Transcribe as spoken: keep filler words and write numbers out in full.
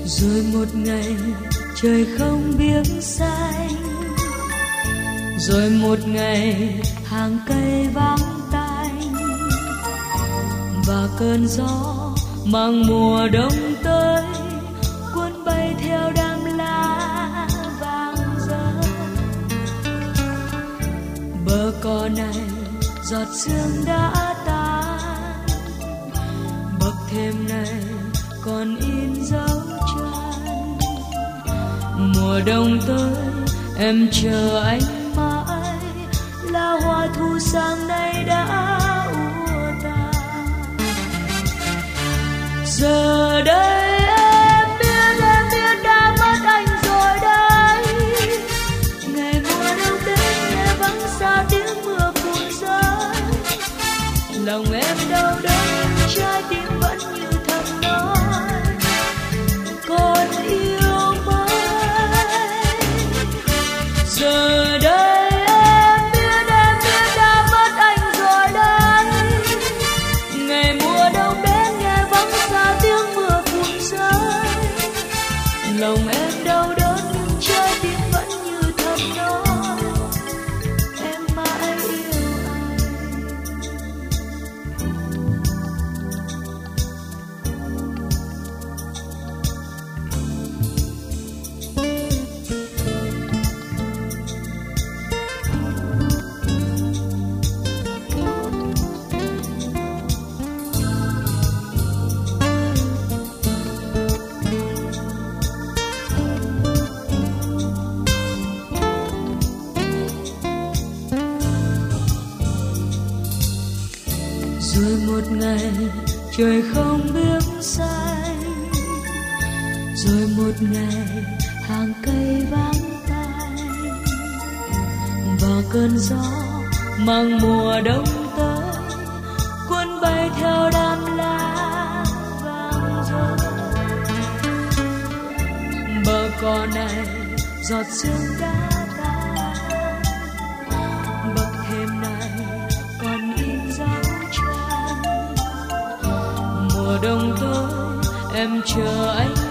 Rồi một ngày trời không biết xanh, rồi một ngày hàng cây vắng tanh, và cơn gió mang mùa đông tới cuốn bay theo đám lá vàng rơi. Bờ cỏ này giọt sương đã tan, bậc thềm này còn in dấu chân. Mùa đông tới em chờ anh mãi, là hoa thu sang nay đã úa tàn. Giờ đây em biết, em biết đã mất anh rồi đấy. Ngày mùa đông đến nghe vắng xa tiếng mưa phùn rơi. Lòng em đau đớn, trái tim vẫn như thầm nói còn yêu mãi. Giờ đây em biết, em biết đã mất anh rồi đấy. Ngày mùa đông đến nghe vắng xa tiếng mưa phùn rơi. Lòng em đau đớn nhưng trái tim vẫn như thầm nói em mãi yêu anh. Rồi một ngày trời không biết xanh, rồi một ngày hàng cây vắng tanh, và cơn gió mang mùa đông tới cuốn bay theo đám lá vàng rơi. Bờ cỏ này giọt sương đã tan, bậc thềm này còn in dấu chân. Mùa đông tới em chờ anh